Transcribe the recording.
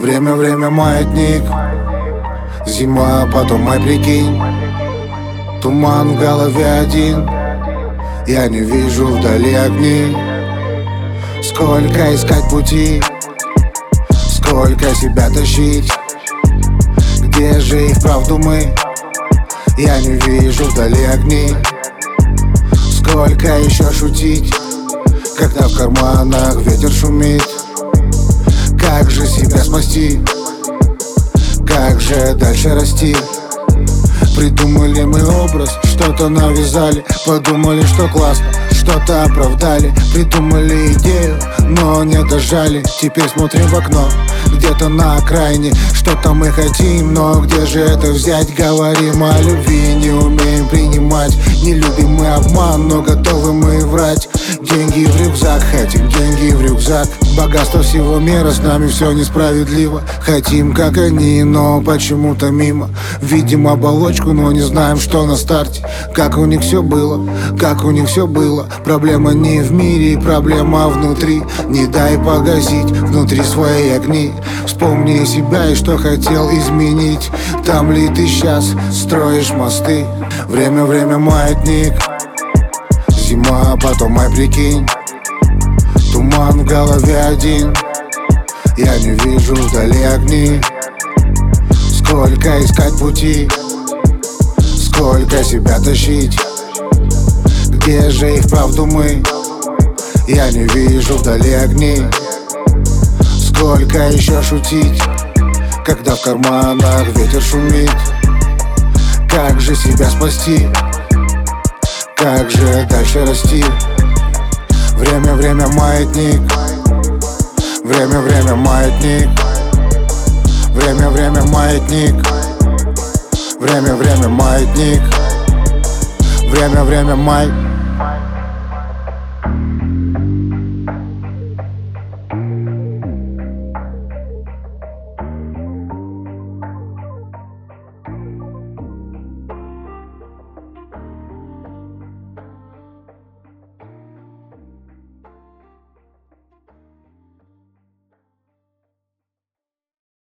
Время, маятник. Зима, потом май, прикинь. Туман в голове один. Я не вижу вдали огни. Сколько искать пути, сколько себя тащить. Где же их правду мы? Я не вижу вдали огни. Сколько еще шутить, когда в карманах ветер шумит? Как же себя спасти? Как же дальше расти? Придумали мы образ, что-то навязали. Подумали, что классно, что-то оправдали. Придумали идею, но не дожали. Теперь смотрим в окно, где-то на окраине. Что-то мы хотим, но где же это взять? Говорим о любви, не умеем принимать. Не любим мы обман, но готовы мы врать. Деньги в рюкзак, хотим деньги в рюкзак. Богатство всего мира, с нами все несправедливо. Хотим, как они, но почему-то мимо. Видим оболочку, но не знаем, что на старте. Как у них все было, как у них все было. Проблема не в мире, проблема внутри. Не дай погасить внутри свои огни. Вспомни себя и что хотел изменить. Там ли ты сейчас строишь мосты? Время, маятник. Зима, потом май, прикинь. Туман в голове один. Я не вижу вдали огни. Сколько искать пути, сколько себя тащить. Где же их правду мы? Я не вижу вдали огни. Сколько еще шутить, когда в карманах ветер шумит? Как же себя спасти? Как же дальше расти? Время, маятник. Время, маятник. Время, маятник. Время, маятник. Время, май.